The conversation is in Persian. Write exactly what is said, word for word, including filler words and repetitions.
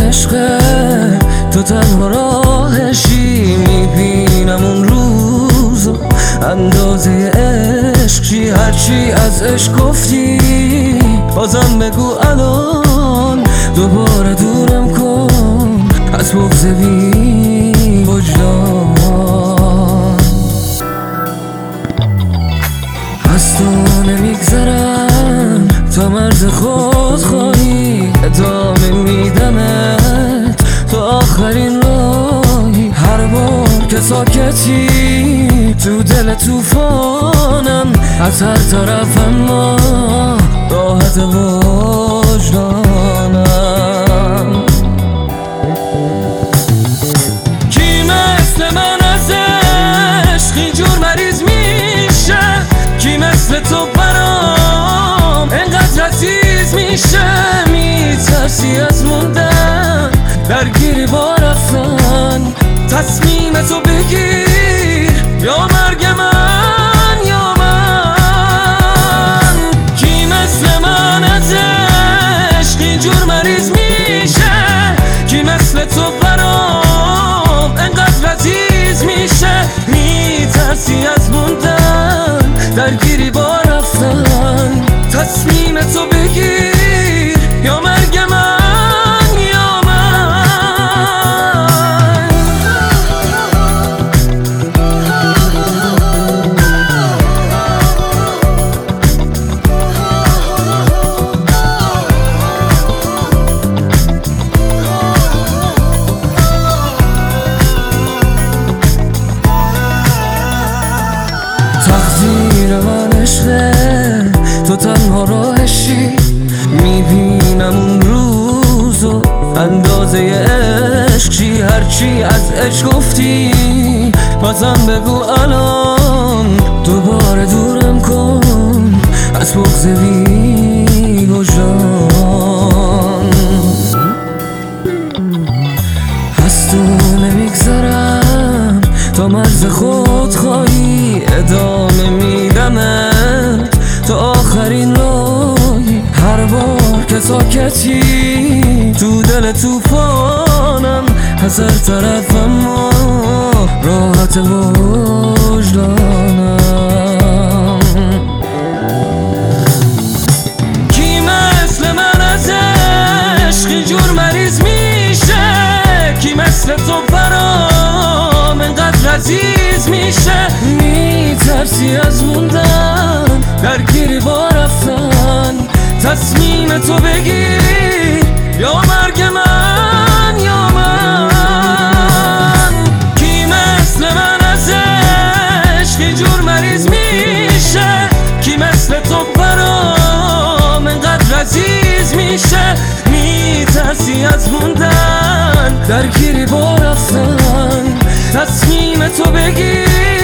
عشقه، تو تنها راهشی. میبینم اون روزو اندازه عشق چی، هرچی از عشق گفتی بازم بگو الان. دوباره دورم کن از بغض بی وجدان. از تو نمیگذرم تا مرز خود خواهی، ادامه میدمت تو آخرین راهی. هر بار که ساکتی تو دل توفانم، از هر طرف اما راحت وجدانم. کی مثل من از عشق اینجور مریض میشه؟ کی مثل تو برام انقدر عزیز میشه؟ میترسی از موندن، درگیری با رفتن، تصمیم تو بگیر یا مرگ من یا من. کی مثل من از عشق اینجور مریض میشه؟ کی مثل تو برام انقدر عزیز میشه؟ میترسی از موندن، درگیری با رفتن، تصمیم تو بگیر یا مرگ من یا من. تقدیر من عشقه، تو تنها راهشی. میبینم اون روزو اندازه عشق چی، هرچی از عشق گفتی بازم بگو الان. دوباره دورم کن از بغض بی وجدان. از تو نمیگذرم تا مرز خود خواهی، ادامه میدمت تو آخرین راهی. هر بار که ساکتی تو دل توفانم، از هر طرف اما راحت وجدانم. کی مثل من از عشق اینجور مریض میشه؟ کی مثل تو برام انقدر عزیز میشه؟ میترسی از موندن، درگیری با رفتن، تصمیم تو بگیر یا مرگ من یا من. کی مثل من از عشق اینجور مریض میشه؟ کی مثل تو برام انقدر عزیز میشه؟ میترسی از موندن، درگیری با رفتن، تصمیم تو بگیر